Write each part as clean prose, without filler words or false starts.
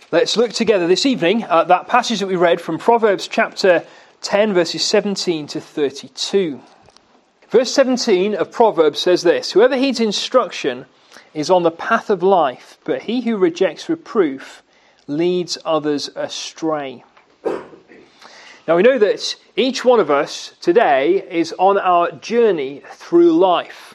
Let's look together this evening at that passage that we read from Proverbs chapter 10, verses 17 to 32. Verse 17 of Proverbs says this: "Whoever heeds instruction is on the path of life, but he who rejects reproof leads others astray." Now we know that each one of us today is on our journey through life.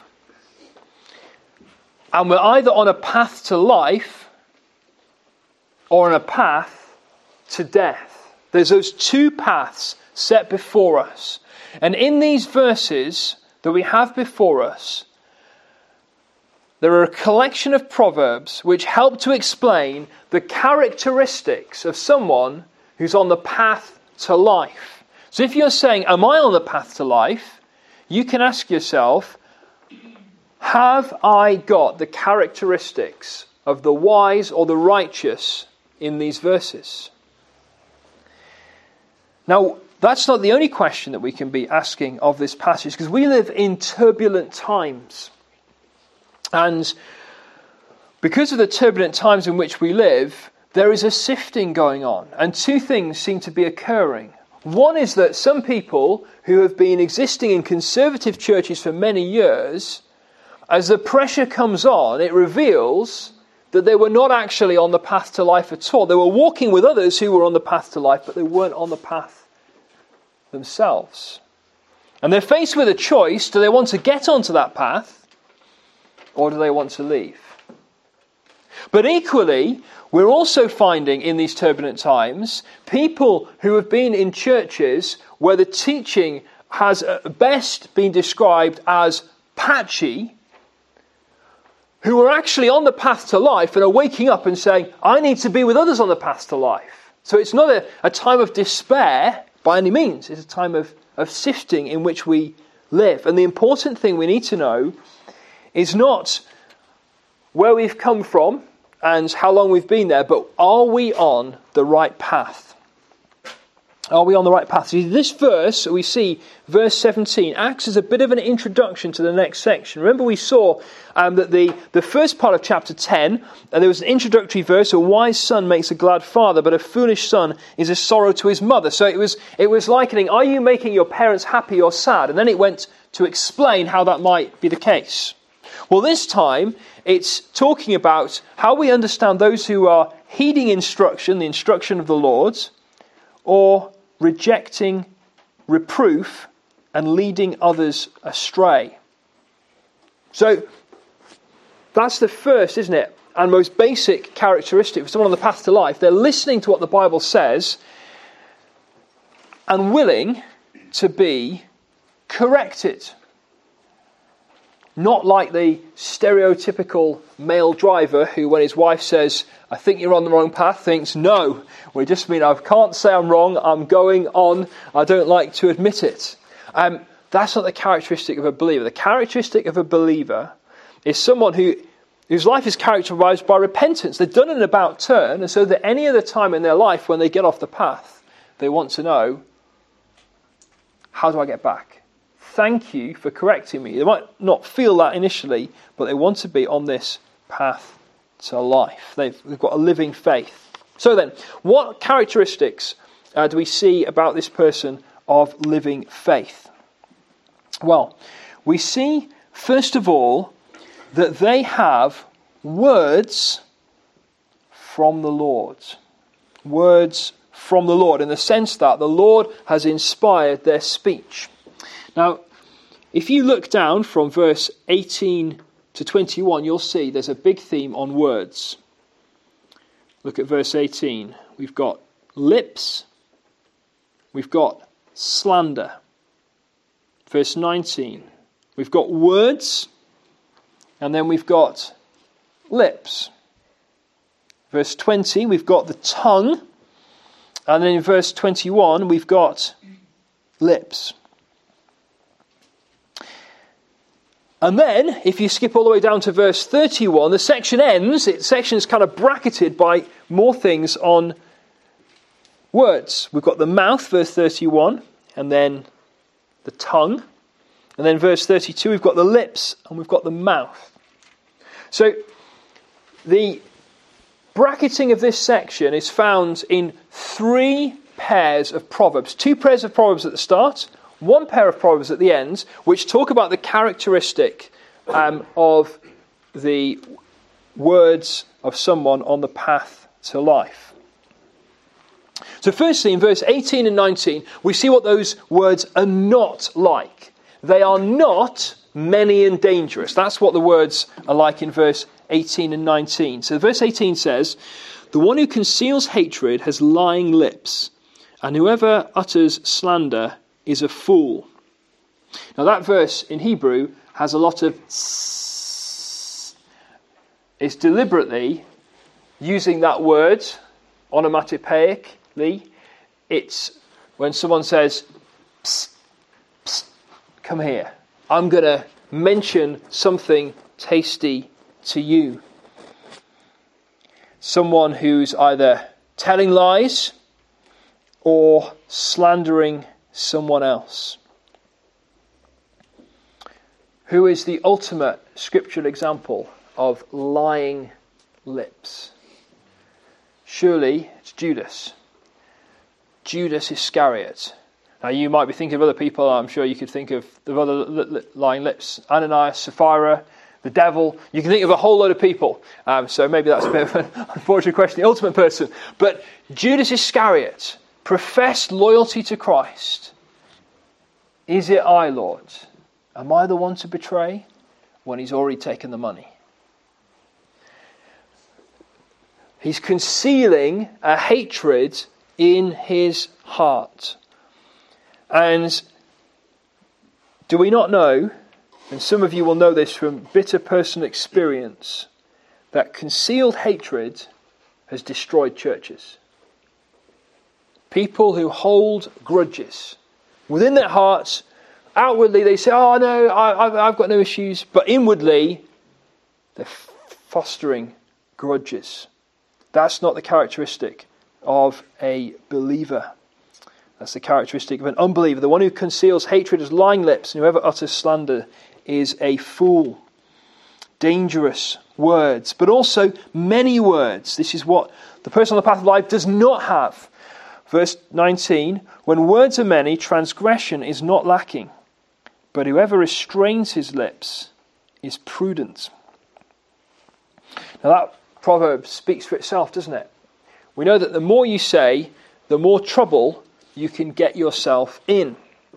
And we're either on a path to life or on a path to death. There's those two paths set before us. And in these verses that we have before us, there are a collection of proverbs which help to explain the characteristics of someone who's on the path to life. So if you're saying, am I on the path to life? You can ask yourself, have I got the characteristics of the wise or the righteous in these verses? Now, that's not the only question that we can be asking of this passage, because we live in turbulent times. And because of the turbulent times in which we live, there is a sifting going on. And two things seem to be occurring. One is that some people who have been existing in conservative churches for many years, as the pressure comes on, it reveals that they were not actually on the path to life at all. They were walking with others who were on the path to life, but they weren't on the path themselves. And they're faced with a choice. Do they want to get onto that path, or do they want to leave? But equally, we're also finding in these turbulent times people who have been in churches where the teaching has at best been described as patchy, who are actually on the path to life and are waking up and saying, I need to be with others on the path to life. So it's not a time of despair by any means. It's a time of sifting in which we live. And the important thing we need to know is not where we've come from and how long we've been there, but are we on the right path? Are we on the right path? See, this verse, we see, verse 17, acts as a bit of an introduction to the next section. Remember we saw that the first part of chapter 10, there was an introductory verse, a wise son makes a glad father, but a foolish son is a sorrow to his mother. So it was likening, are you making your parents happy or sad? And then it went to explain how that might be the case. Well, this time, it's talking about how we understand those who are heeding instruction, the instruction of the Lord, or rejecting reproof and leading others astray. So, that's the first, isn't it? And most basic characteristic of someone on the path to life. They're listening to what the Bible says and willing to be corrected. Not like the stereotypical male driver who, when his wife says, I think you're on the wrong path, thinks, no, we just mean I can't say I'm wrong, I'm going on, I don't like to admit it. That's not the characteristic of a believer. The characteristic of a believer is someone whose life is characterized by repentance. They've done an about turn, and so that any other time in their life when they get off the path, they want to know, how do I get back? Thank you for correcting me. They might not feel that initially, but they want to be on this path to life. They've got a living faith. So then, what characteristics do we see about this person of living faith? Well, we see, first of all, that they have words from the Lord. Words from the Lord, in the sense that the Lord has inspired their speech. Now, if you look down from verse 18 to 21, you'll see there's a big theme on words. Look at verse 18. We've got lips. We've got slander. Verse 19. We've got words. And then we've got lips. Verse 20, we've got the tongue. And then in verse 21, we've got lips. And then, if you skip all the way down to verse 31, the section ends. The section is kind of bracketed by more things on words. We've got the mouth, verse 31, and then the tongue. And then verse 32, we've got the lips, and we've got the mouth. So, the bracketing of this section is found in 3 pairs of Proverbs. 2 pairs of Proverbs at the start, 1 pair of Proverbs at the end, which talk about the characteristic of the words of someone on the path to life. So firstly, in verse 18 and 19, we see what those words are not like. They are not many and dangerous. That's what the words are like in verse 18 and 19. So verse 18 says, "The one who conceals hatred has lying lips, and whoever utters slander is a fool." Now that verse in Hebrew has a lot of s. It's deliberately using that word onomatopoeically. It's when someone says, "Psst, psst, come here. I'm going to mention something tasty to you." Someone who's either telling lies or slandering someone else. Who is the ultimate scriptural example of lying lips? Surely it's Judas. Judas Iscariot. Now you might be thinking of other people. I'm sure you could think of the other lying lips. Ananias, Sapphira, the devil. You can think of a whole load of people. So maybe that's a bit of an unfortunate question. The ultimate person. But Judas Iscariot professed loyalty to Christ. "Is it I, Lord? Am I the one to betray?" When he's already taken the money. He's concealing a hatred in his heart. And do we not know, and some of you will know this from bitter personal experience, that concealed hatred has destroyed churches? People who hold grudges within their hearts, outwardly they say, "Oh no, I've got no issues," but inwardly they're fostering grudges. That's not the characteristic of a believer. That's the characteristic of an unbeliever. The one who conceals hatred has lying lips, and whoever utters slander is a fool. Dangerous words, but also many words. This is what the person on the path of life does not have. Verse 19, "When words are many, transgression is not lacking, but whoever restrains his lips is prudent." Now that proverb speaks for itself, doesn't it? We know that the more you say, the more trouble you can get yourself in.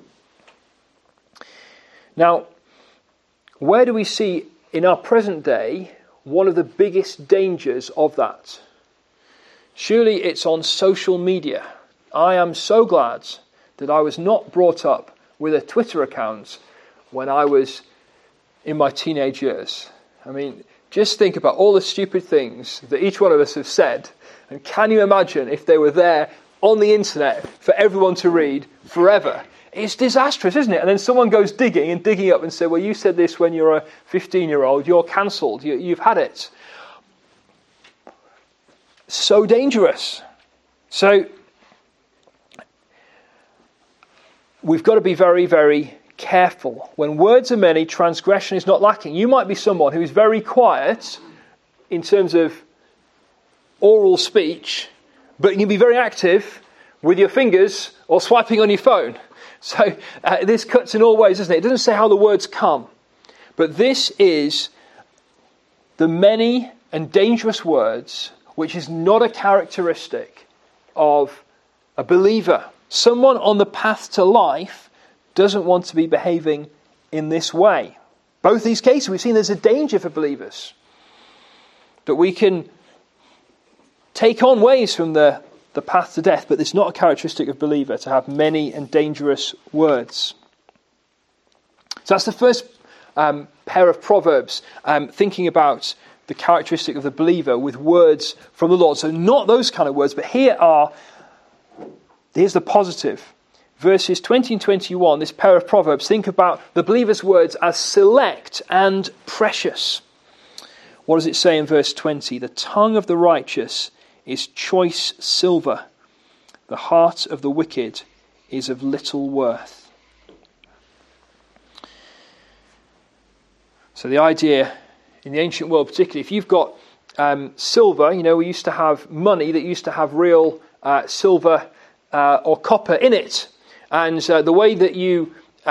Now, where do we see in our present day one of the biggest dangers of that? Surely it's on social media. I am so glad that I was not brought up with a Twitter account when I was in my teenage years. I mean, just think about all the stupid things that each one of us have said. And can you imagine if they were there on the internet for everyone to read forever? It's disastrous, isn't it? And then someone goes digging up and say, "Well, you said this when you're a 15-year-old. You're cancelled. You've had it." So dangerous. So we've got to be very, very careful. When words are many, transgression is not lacking. You might be someone who is very quiet in terms of oral speech, but you can be very active with your fingers or swiping on your phone. So this cuts in all ways, doesn't it? It doesn't say how the words come. But this is the many and dangerous words, which is not a characteristic of a believer. Someone on the path to life doesn't want to be behaving in this way. Both these cases, we've seen there's a danger for believers. That we can take on ways from the path to death, but it's not a characteristic of believer to have many and dangerous words. So that's the first pair of Proverbs, thinking about the characteristic of the believer with words from the Lord. So not those kind of words, but here's the positive. Verses 20 and 21, this pair of Proverbs, think about the believer's words as select and precious. What does it say in verse 20? "The tongue of the righteous is choice silver. The heart of the wicked is of little worth." So the idea in the ancient world particularly, if you've got silver. We used to have money that used to have real silver or copper in it. And the way that you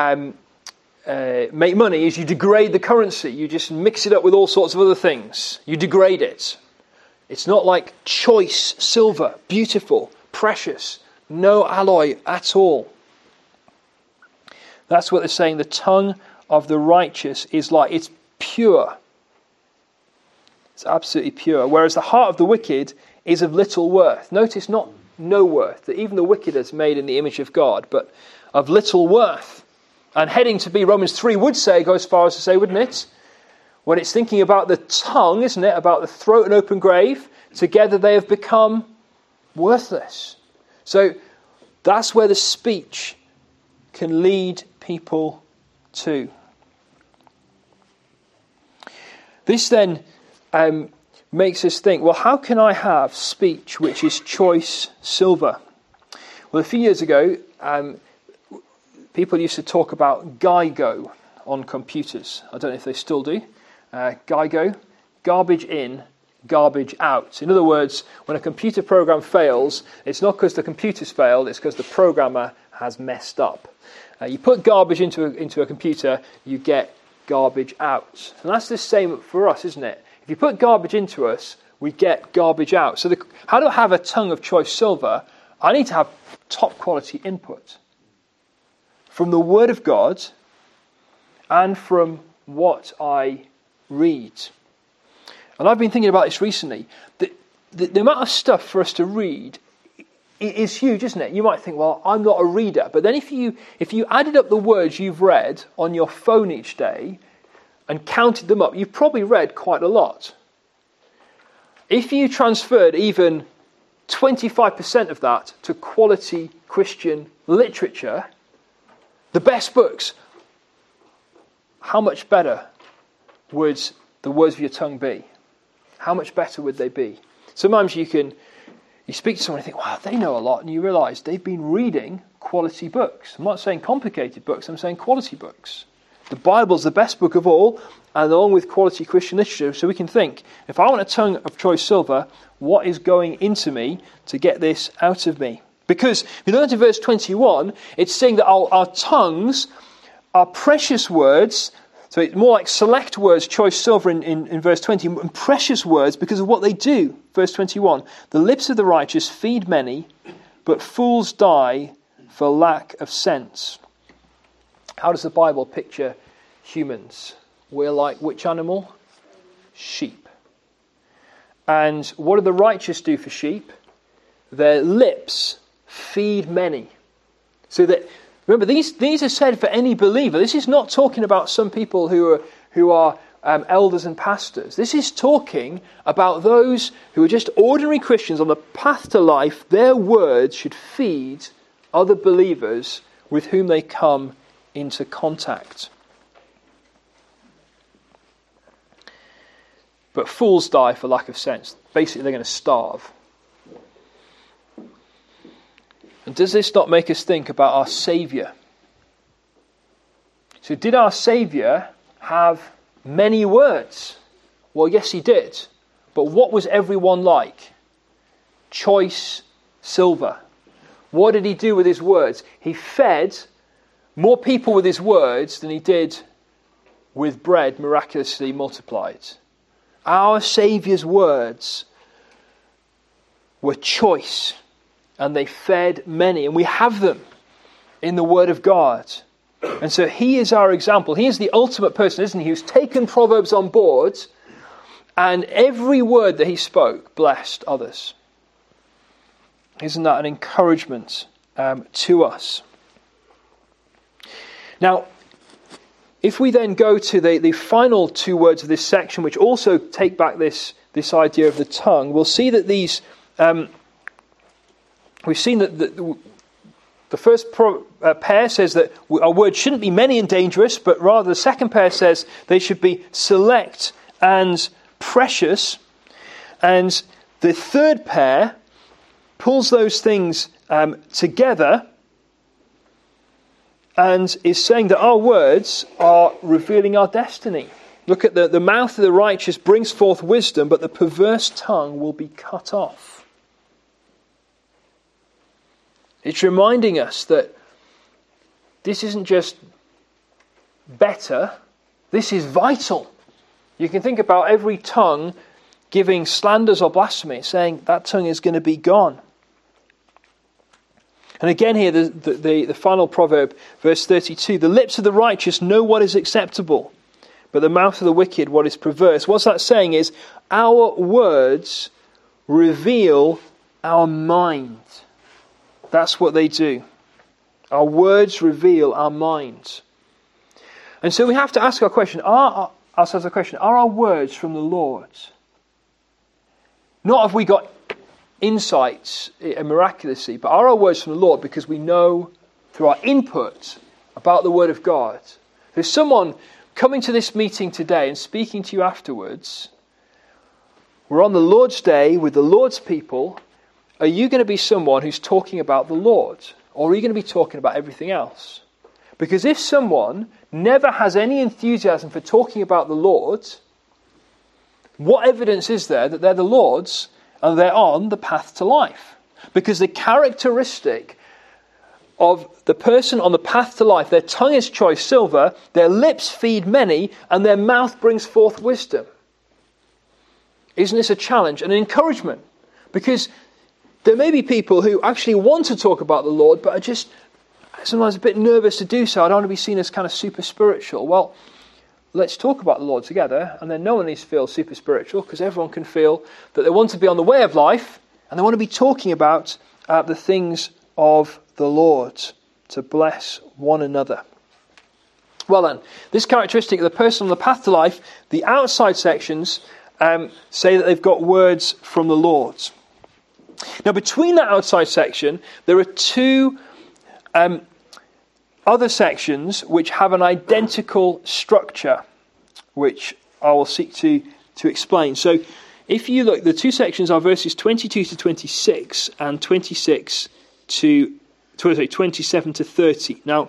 make money is you degrade the currency. You just mix it up with all sorts of other things. You degrade it. It's not like choice silver, beautiful, precious, no alloy at all. That's what they're saying. The tongue of the righteous is like, it's pure. It's absolutely pure. Whereas the heart of the wicked is of little worth. Notice, not no worth. That even the wicked is made in the image of God, but of little worth. And heading to be, Romans 3 would say, go as far as to say, wouldn't it? When it's thinking about the tongue, isn't it? About the throat and open grave. Together they have become worthless. So that's where the speech can lead people to. This then makes us think, well, how can I have speech which is choice silver? Well, a few years ago, people used to talk about GIGO on computers. I don't know if they still do. GIGO, garbage in, garbage out. In other words, when a computer program fails, it's not because the computer's failed, it's because the programmer has messed up. You put garbage into a computer, you get garbage out. And that's the same for us, isn't it? If you put garbage into us, we get garbage out. So how do I have a tongue of choice silver? I need to have top quality input from the Word of God and from what I read. And I've been thinking about this recently. The amount of stuff for us to read is huge, isn't it? You might think, well, I'm not a reader. But then if you added up the words you've read on your phone each day and counted them up, you've probably read quite a lot. If you transferred even 25% of that to quality Christian literature, the best books, how much better would the words of your tongue be? How much better would they be? Sometimes you speak to someone and think, wow, they know a lot, and you realise they've been reading quality books. I'm not saying complicated books, I'm saying quality books. The Bible's the best book of all, and along with quality Christian literature, so we can think, if I want a tongue of choice silver, what is going into me to get this out of me? Because if you look at verse 21, it's saying that our tongues are precious words. So it's more like select words, choice silver in verse 20, and precious words because of what they do. Verse 21, the lips of the righteous feed many, but fools die for lack of sense. How does the Bible picture humans? We're like which animal? Sheep. And what do the righteous do for sheep? Their lips feed many. So that, remember, these are said for any believer. This is not talking about some people who are elders and pastors. This is talking about those who are just ordinary Christians on the path to life. Their words should feed other believers with whom they come into contact. But fools die for lack of sense. Basically, they're going to starve. And does this not make us think about our Saviour? So did our Saviour have many words? Well, yes, he did. But what was everyone like? Choice silver. What did he do with his words? He fed more people with his words than he did with bread miraculously multiplied. Our Saviour's words were choice, and they fed many, and we have them in the Word of God. And so he is our example. He is the ultimate person, isn't he? Who's taken Proverbs on board, and every word that he spoke blessed others. Isn't that an encouragement to us? Now, if we then go to the final two words of this section, which also take back this idea of the tongue, we'll see that these... we've seen that the first pair says that our words shouldn't be many and dangerous, but rather the second pair says they should be select and precious. And the third pair pulls those things together and is saying that our words are revealing our destiny. Look at the mouth of the righteous brings forth wisdom, but the perverse tongue will be cut off. It's reminding us that this isn't just better, this is vital. You can think about every tongue giving slanders or blasphemy, saying that tongue is going to be gone. And again here, the final proverb, verse 32, the lips of the righteous know what is acceptable, but the mouth of the wicked what is perverse. What's that saying is, our words reveal our mind. That's what they do. Our words reveal our minds. And so we have to ask ourselves the question, are our words from the Lord? Not have we got insights miraculously, but are our words from the Lord because we know through our input about the Word of God. There's someone coming to this meeting today and speaking to you afterwards. We're on the Lord's Day with the Lord's people. Are you going to be someone who's talking about the Lord? Or are you going to be talking about everything else? Because if someone never has any enthusiasm for talking about the Lord, what evidence is there that they're the Lord's and they're on the path to life? Because the characteristic of the person on the path to life, their tongue is choice silver, their lips feed many, and their mouth brings forth wisdom. Isn't this a challenge and an encouragement? Because there may be people who actually want to talk about the Lord, but are just sometimes a bit nervous to do so. I don't want to be seen as kind of super spiritual. Well, let's talk about the Lord together, and then no one needs to feel super spiritual, because everyone can feel that they want to be on the way of life, and they want to be talking about the things of the Lord, to bless one another. Well then, this characteristic of the person on the path to life, the outside sections say that they've got words from the Lord. Now between that outside section, there are two other sections which have an identical structure, which I will seek to explain. So if you look, the two sections are verses 22 to 26 and 27 to 30. Now,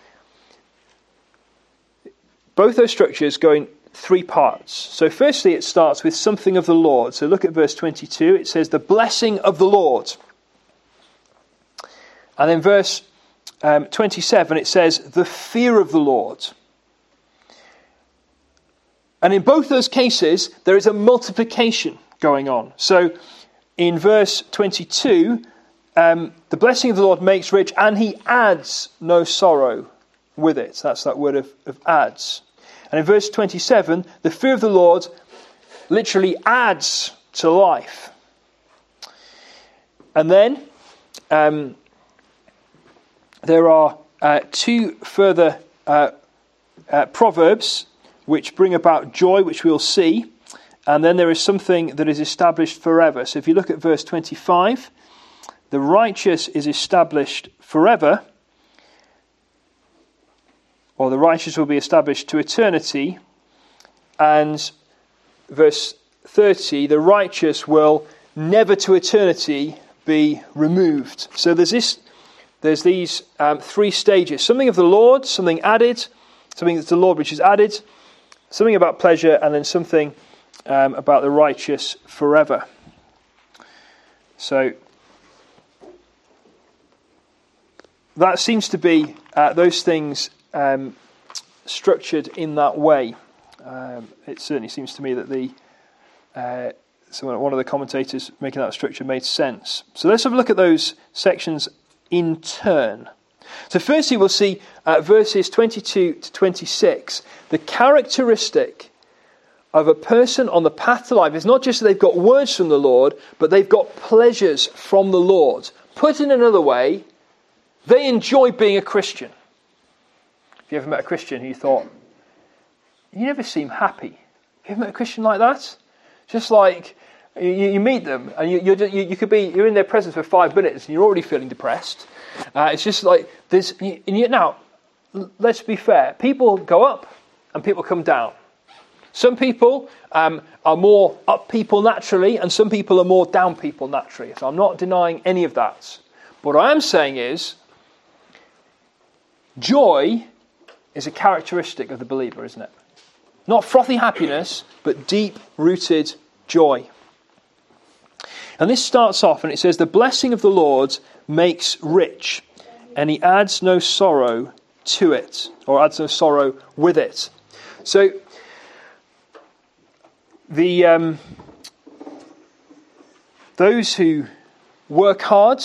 both those structures go in three parts. So firstly, it starts with something of the Lord. So look at verse 22. It says, the blessing of the Lord. And then verse 27, it says, the fear of the Lord. And in both those cases, there is a multiplication going on. So in verse 22, the blessing of the Lord makes rich, and he adds no sorrow with it. That's that word of adds. And in verse 27, the fear of the Lord literally adds to life. And then there are two further proverbs which bring about joy, which we'll see. And then there is something that is established forever. So if you look at verse 25, the righteous is established forever, or the righteous will be established to eternity. And verse 30, the righteous will never to eternity be removed. So there's these three stages. Something of the Lord, something added, something that's the Lord which is added, something about pleasure, and then something about the righteous forever. So that seems to be those things structured in that way. It certainly seems to me that one of the commentators making that structure made sense. So let's have a look at those sections in turn. So firstly, we'll see verses 22 to 26. The characteristic of a person on the path to life is not just that they've got words from the Lord, but they've got pleasures from the Lord. Put in another way, they enjoy being a Christian. Have you ever met a Christian who you thought, you never seem happy? Have you ever met a Christian like that? Just like you meet them and you're in their presence for 5 minutes and you're already feeling depressed. It's just like this. Now, let's be fair. People go up and people come down. Some people are more up people naturally, and some people are more down people naturally. So I'm not denying any of that. But what I am saying is, joy is a characteristic of the believer, isn't it? Not frothy happiness, but deep-rooted joy. And this starts off and it says, the blessing of the Lord makes rich, and he adds no sorrow to it, or adds no sorrow with it. So, those who work hard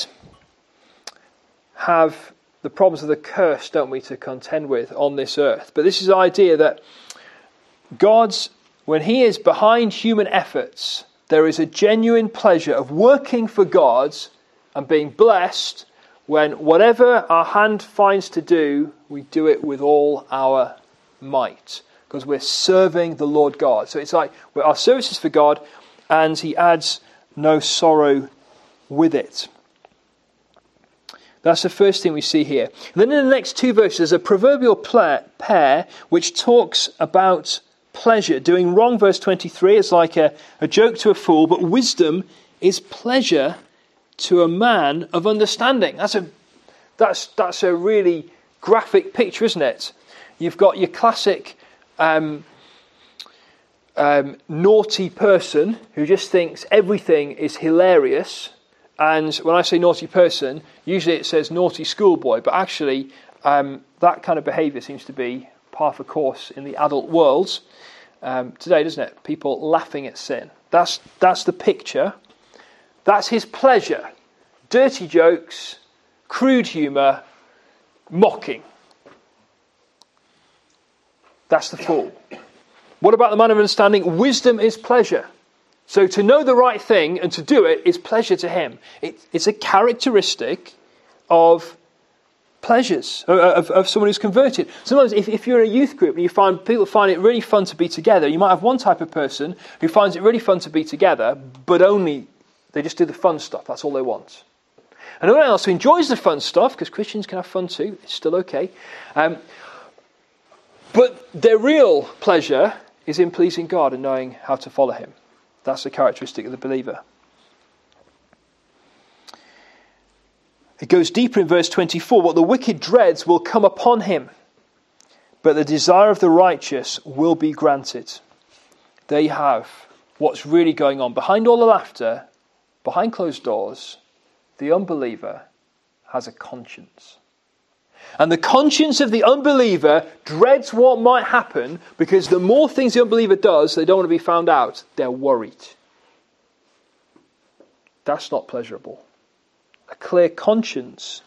have the problems of the curse, don't we, to contend with on this earth. But this is the idea that God's, when he is behind human efforts, there is a genuine pleasure of working for God and being blessed when whatever our hand finds to do, we do it with all our might, because we're serving the Lord God. So it's like our service is for God, and he adds no sorrow with it. That's the first thing we see here. And then in the next two verses, there's a proverbial pair which talks about pleasure. Doing wrong, verse 23, is like a joke to a fool, but wisdom is pleasure to a man of understanding. That's a really graphic picture, isn't it? You've got your classic naughty person who just thinks everything is hilarious. And when I say naughty person, usually it says naughty schoolboy, but actually that kind of behaviour seems to be par for course in the adult world today, doesn't it? People laughing at sin. That's the picture. That's his pleasure. Dirty jokes, crude humour, mocking. That's the fool. What about the man of understanding? Wisdom is pleasure. So to know the right thing and to do it is pleasure to him. It's a characteristic of pleasures, of someone who's converted. Sometimes if you're in a youth group and you find people find it really fun to be together, you might have one type of person who finds it really fun to be together, but only they just do the fun stuff. That's all they want. And everyone else who enjoys the fun stuff, because Christians can have fun too, it's still okay. But their real pleasure is in pleasing God and knowing how to follow him. That's the characteristic of the believer. It goes deeper in verse 24. What the wicked dreads will come upon him, but the desire of the righteous will be granted. There you have what's really going on. Behind all the laughter, behind closed doors, the unbeliever has a conscience. And the conscience of the unbeliever dreads what might happen, because the more things the unbeliever does, they don't want to be found out. They're worried. That's not pleasurable. A clear conscience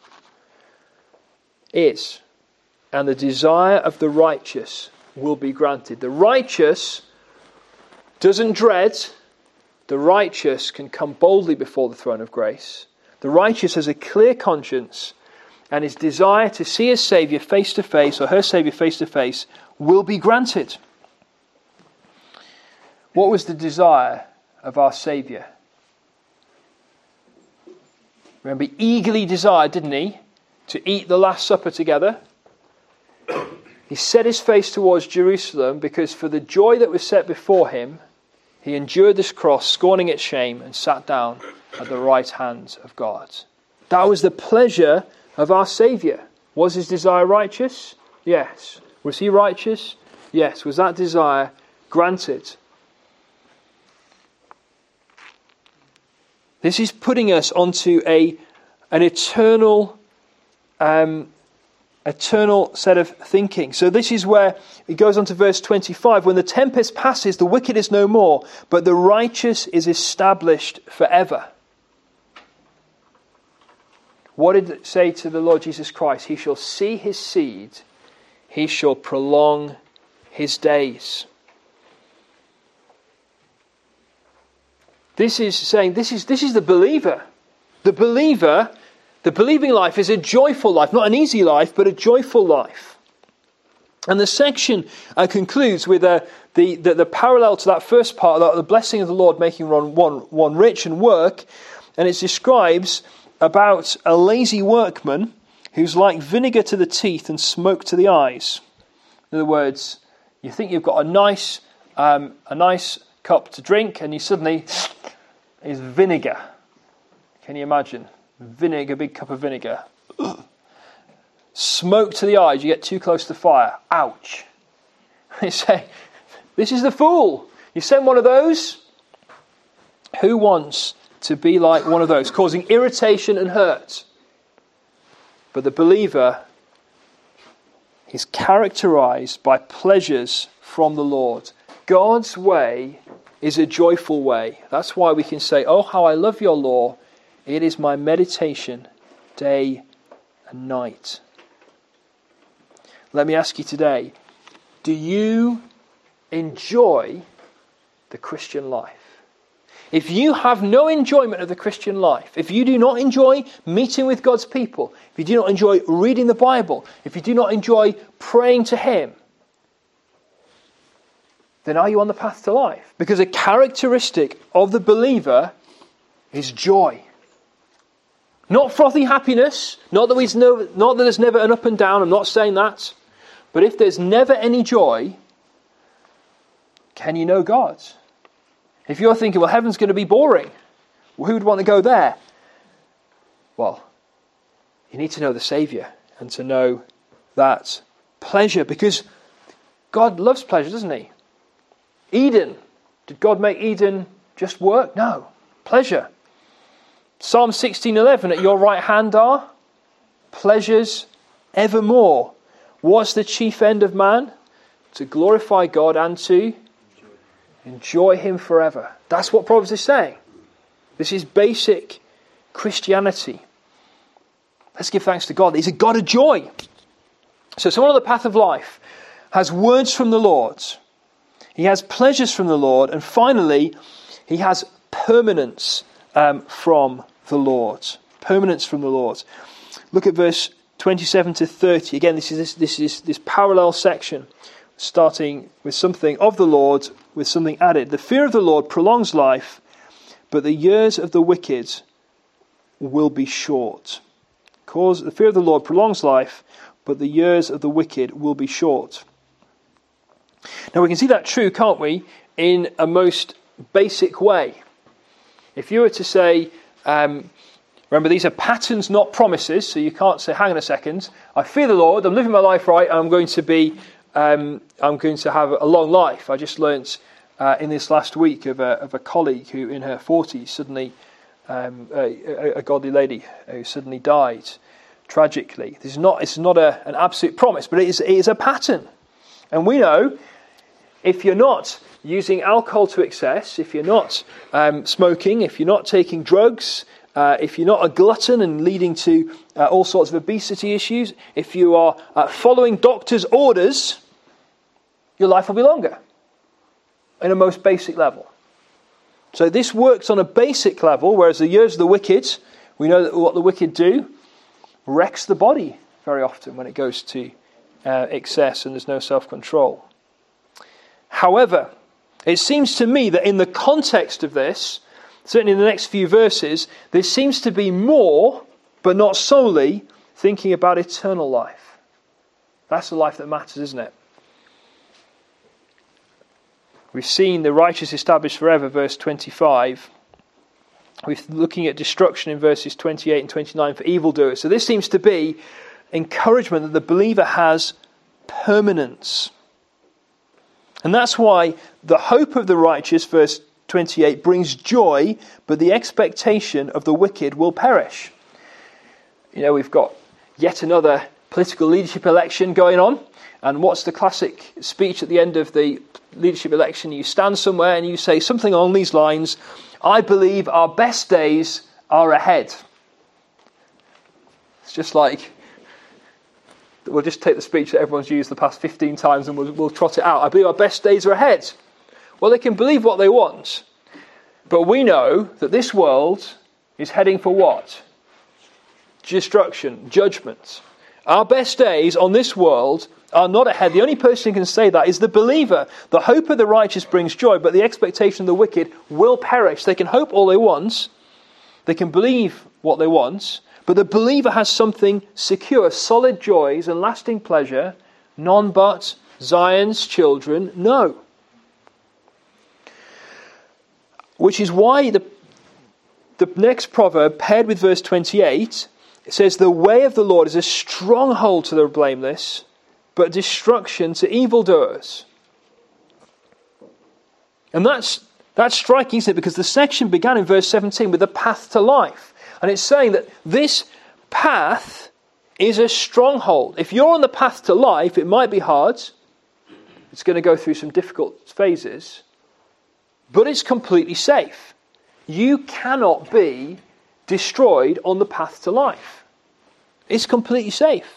is, and the desire of the righteous will be granted. The righteous doesn't dread. The righteous can come boldly before the throne of grace. The righteous has a clear conscience, and his desire to see his Saviour face to face, or her Saviour face to face, will be granted. What was the desire of our Saviour? Remember, he eagerly desired, didn't he, to eat the Last Supper together. He set his face towards Jerusalem because for the joy that was set before him, he endured this cross, scorning its shame, and sat down at the right hand of God. That was the pleasure of our Saviour. Was his desire righteous? Yes. Was he righteous? Yes. Was that desire granted? This is putting us onto an eternal set of thinking. So this is where it goes on to verse 25. When the tempest passes, the wicked is no more, but the righteous is established forever. What did it say to the Lord Jesus Christ? He shall see his seed. He shall prolong his days. This is saying, this is the believer. The believer, the believing life is a joyful life. Not an easy life, but a joyful life. And the section concludes with the parallel to that first part, the blessing of the Lord making one rich and work. And it describes about a lazy workman who's like vinegar to the teeth and smoke to the eyes. In other words, you think you've got a nice cup to drink, and you suddenly is vinegar. Can you imagine? Vinegar, big cup of vinegar. Smoke to the eyes, you get too close to fire. Ouch. They say, This is the fool. You send one of those? Who wants to be like one of those, causing irritation and hurt? But the believer is characterized by pleasures from the Lord. God's way is a joyful way. That's why we can say, oh, how I love your law. It is my meditation day and night. Let me ask you today, do you enjoy the Christian life? If you have no enjoyment of the Christian life, if you do not enjoy meeting with God's people, if you do not enjoy reading the Bible, if you do not enjoy praying to Him, then are you on the path to life? Because a characteristic of the believer is joy. Not frothy happiness, not that there's never an up and down, I'm not saying that. But if there's never any joy, can you know God? If you're thinking, well, heaven's going to be boring, well, who would want to go there? Well, you need to know the Saviour and to know that pleasure, because God loves pleasure, doesn't He? Eden, did God make Eden just work? No, pleasure. Psalm 16:11, at your right hand are pleasures evermore. What's the chief end of man? To glorify God and to enjoy Him forever. That's what Proverbs is saying. This is basic Christianity. Let's give thanks to God. He's a God of joy. So someone on the path of life has words from the Lord. He has pleasures from the Lord. And finally, he has permanence from the Lord. Permanence from the Lord. Look at verse 27 to 30. Again, this is this parallel section, starting with something of the Lord, with something added. The fear of the Lord prolongs life, but the years of the wicked will be short. The fear of the Lord prolongs life, but the years of the wicked will be short. Now we can see that true, can't we, in a most basic way. If you were to say, remember these are patterns, not promises, so you can't say, hang on a second, I fear the Lord, I'm living my life right, and I'm going to have a long life. I just learnt in this last week of a colleague who in her 40s suddenly, a godly lady who suddenly died tragically. It's not an absolute promise, but it is a pattern. And we know if you're not using alcohol to excess, if you're not smoking, if you're not taking drugs, if you're not a glutton and leading to all sorts of obesity issues, if you are following doctors' orders, your life will be longer in a most basic level. So this works on a basic level, whereas the years of the wicked, we know that what the wicked do, wrecks the body very often when it goes to excess and there's no self-control. However, it seems to me that in the context of this, certainly in the next few verses, there seems to be more, but not solely, thinking about eternal life. That's the life that matters, isn't it? We've seen the righteous established forever, verse 25. We're looking at destruction in verses 28 and 29 for evildoers. So this seems to be encouragement that the believer has permanence. And that's why the hope of the righteous, verse 28, brings joy, but the expectation of the wicked will perish. You know, we've got yet another political leadership election going on. And what's the classic speech at the end of the leadership election? You stand somewhere and you say something along these lines, I believe our best days are ahead. It's just like, we'll just take the speech that everyone's used the past 15 times and we'll trot it out. I believe our best days are ahead. Well, they can believe what they want. But we know that this world is heading for what? Destruction, judgment. Our best days on this world are not ahead. The only person who can say that is the believer. The hope of the righteous brings joy, but the expectation of the wicked will perish. They can hope all they want. They can believe what they want. But the believer has something secure, solid joys and lasting pleasure. None but Zion's children know. Which is why the next proverb, paired with verse 28, it says, the way of the Lord is a stronghold to the blameless, but destruction to evildoers. And that's striking, isn't it? Because the section began in verse 17 with the path to life. And it's saying that this path is a stronghold. If you're on the path to life, it might be hard. It's going to go through some difficult phases. But it's completely safe. You cannot be destroyed on the path to life. It's completely safe.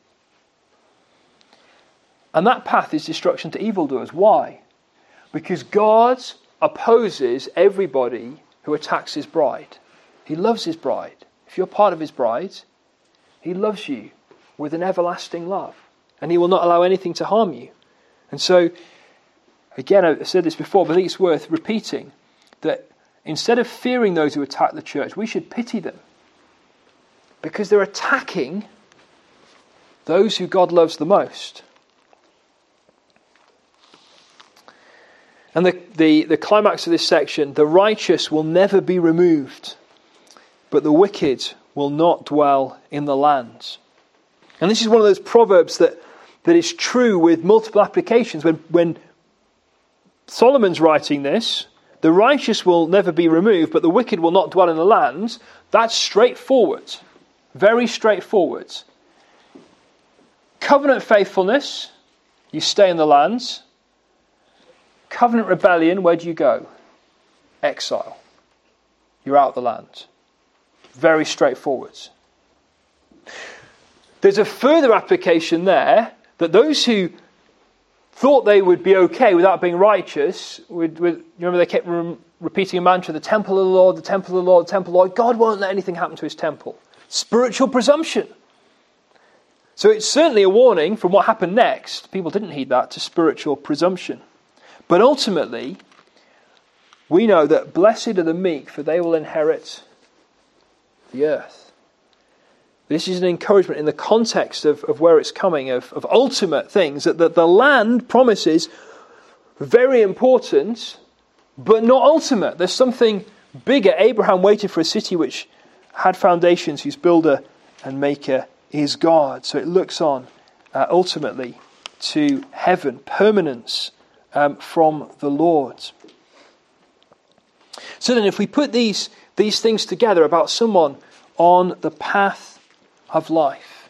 And that path is destruction to evildoers. Why? Because God opposes everybody who attacks his bride. He loves his bride. If you're part of his bride, he loves you with an everlasting love. And he will not allow anything to harm you. And so, again, I've said this before, but I think it's worth repeating, that instead of fearing those who attack the church, we should pity them. Because they're attacking those who God loves the most. And the climax of this section, the righteous will never be removed, but the wicked will not dwell in the land. And this is one of those proverbs that is true with multiple applications. When Solomon's writing this, the righteous will never be removed, but the wicked will not dwell in the land. That's straightforward. Very straightforward. Covenant faithfulness, you stay in the land. Covenant rebellion, where do you go? Exile. You're out of the land. Very straightforward. There's a further application there, that those who thought they would be okay without being righteous, you remember they kept repeating a mantra, the temple of the Lord, the temple of the Lord, the temple of the Lord. God won't let anything happen to his temple. Spiritual presumption. So it's certainly a warning from what happened next. People didn't heed that, to spiritual presumption. But ultimately, we know that blessed are the meek, for they will inherit the earth. This is an encouragement in the context of where it's coming, of ultimate things, that the land promises very important, but not ultimate. There's something bigger. Abraham waited for a city which had foundations, whose builder and maker is God. So it looks on ultimately to heaven, permanence from the Lord. So then if we put these things together about someone on the path of life,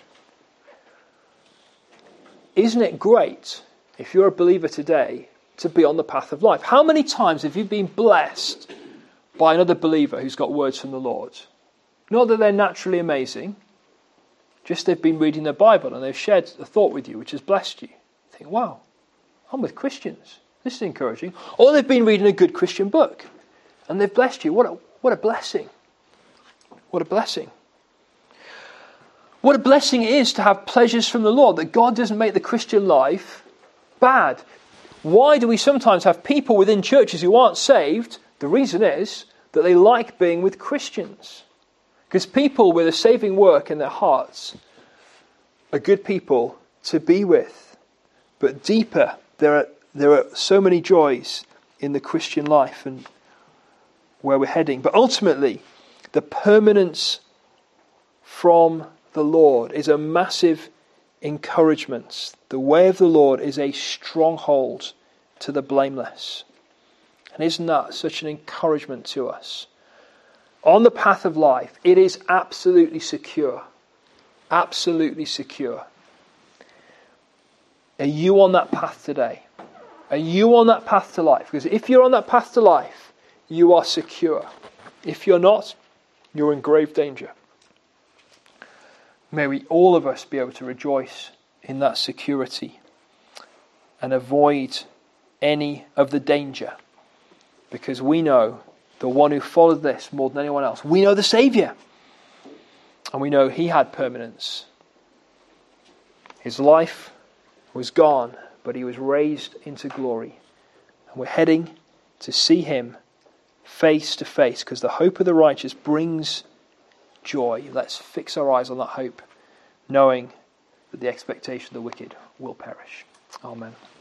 isn't it great, if you're a believer today, to be on the path of life? How many times have you been blessed by another believer who's got words from the Lord? Not that they're naturally amazing, just they've been reading their Bible and they've shared a thought with you which has blessed you. You think, wow, I'm with Christians. This is encouraging. Or they've been reading a good Christian book and they've blessed you. What a blessing. What a blessing. What a blessing it is to have pleasures from the Lord, that God doesn't make the Christian life bad. Why do we sometimes have people within churches who aren't saved? The reason is that they like being with Christians. Because people with a saving work in their hearts are good people to be with. But deeper, there are so many joys in the Christian life and where we're heading. But ultimately, the permanence from the Lord is a massive encouragement. The way of the Lord is a stronghold to the blameless. And isn't that such an encouragement to us? On the path of life, it is absolutely secure. Absolutely secure. Are you on that path today? Are you on that path to life? Because if you're on that path to life, you are secure. If you're not, you're in grave danger. May we all of us be able to rejoice in that security and avoid any of the danger, because we know the one who followed this more than anyone else. We know the Saviour, and we know he had permanence. His life was gone, but he was raised into glory, and we're heading to see him face to face, because the hope of the righteous brings joy. Let's fix our eyes on that hope, knowing that the expectation of the wicked will perish. Amen.